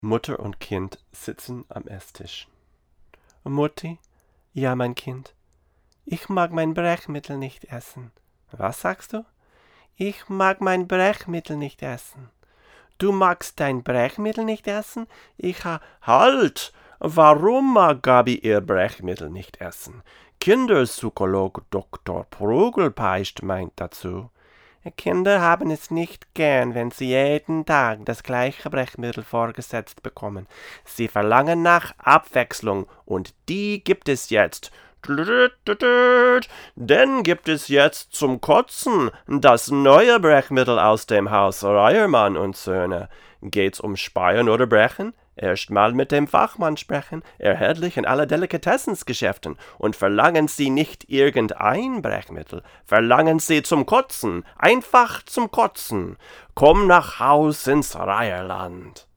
Mutter und Kind sitzen am Esstisch. Mutti? Ja, mein Kind. Ich mag mein Brechmittel nicht essen. Was sagst du? Ich mag mein Brechmittel nicht essen. Du magst dein Brechmittel nicht essen? Halt! Warum mag Gabi ihr Brechmittel nicht essen? Kinderpsychologe Dr. Progelpeist meint dazu: Kinder haben es nicht gern, wenn sie jeden Tag das gleiche Brechmittel vorgesetzt bekommen. Sie verlangen nach Abwechslung, und die gibt es jetzt. Denn gibt es jetzt zum Kotzen das neue Brechmittel aus dem Haus Reiermann und Söhne. Geht's um Speien oder Brechen? Erst mal mit dem Fachmann sprechen, erhältlich in alle Delikatessensgeschäften, und verlangen Sie nicht irgendein Brechmittel, verlangen Sie zum Kotzen, einfach zum Kotzen. Komm nach Haus ins Reierland.